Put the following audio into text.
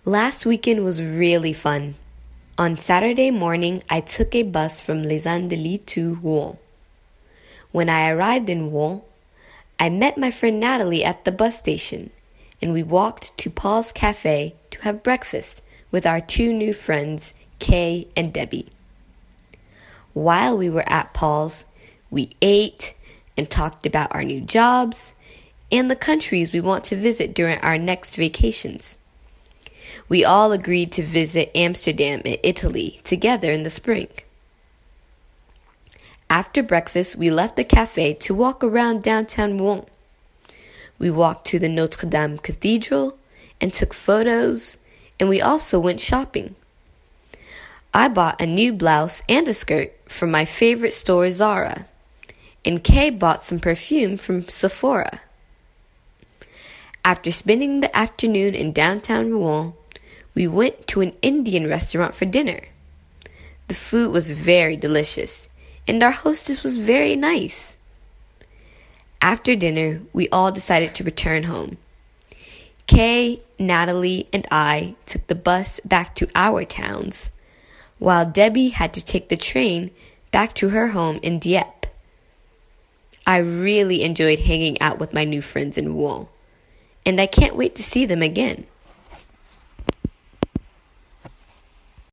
Last weekend was really fun. On Saturday morning, I took a bus from Les Andelys to Rouen. When I arrived in Rouen, I met my friend Natalie at the bus station, and we walked to Paul's Cafe to have breakfast with our two new friends, Kay and Debbie. While we were at Paul's, we ate and talked about our new jobs and the countries we want to visit during our next vacations. We all agreed to visit Amsterdam and Italy together in the spring. After breakfast, we left the cafe to walk around downtown Rouen. We walked to the Notre Dame Cathedral and took photos, and we also went shopping. I bought a new blouse and a skirt from my favorite store, Zara, and Kay bought some perfume from Sephora. After spending the afternoon in downtown Rouen, we went to an Indian restaurant for dinner. The food was very delicious, and our hostess was very nice. After dinner, we all decided to return home. Kay, Natalie, and I took the bus back to our towns, while Debbie had to take the train back to her home in Dieppe. I really enjoyed hanging out with my new friends in Rouen, and I can't wait to see them again.